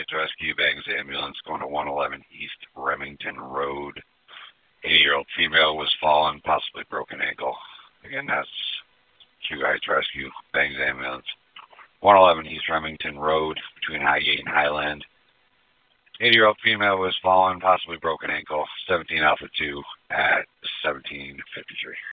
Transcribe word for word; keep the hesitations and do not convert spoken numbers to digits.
Guys Rescue, Bangs Ambulance going to one eleven East Remington Road. eighty-year-old female was fallen, possibly broken ankle. Again, that's Q Guys Rescue, Bangs Ambulance. one eleven East Remington Road between Highgate and Highland. eighty-year-old female was fallen, possibly broken ankle. seventeen Alpha two at seventeen fifty-three.